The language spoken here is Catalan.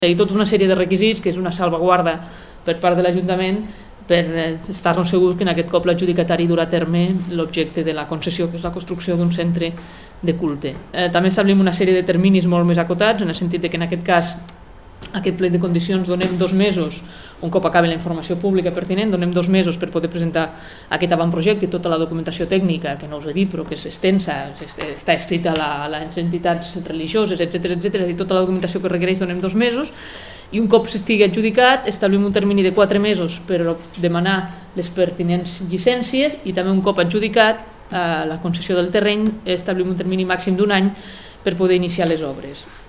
i tota una sèrie de requisits, que és una salvaguarda per part de l'Ajuntament per estar-nos segurs que en aquest cop l'adjudicatari durà a terme l'objecte de la concessió, que és la construcció d'un centre de culte. També establim una sèrie de terminis molt més acotats, en el sentit que en aquest cas aquest plec de condicions donem 2 mesos, un cop acabi la informació pública pertinent, donem 2 mesos per poder presentar aquest avantprojecte i tota la documentació tècnica, que no us he dit però que és extensa, està escrita a les entitats religioses, etc, i tota la documentació que requereix donem 2 mesos, i un cop s'estigui adjudicat establim un termini de 4 mesos per demanar les pertinents llicències, i també un cop adjudicat la concessió del terreny establim un termini màxim d'1 any per poder iniciar les obres.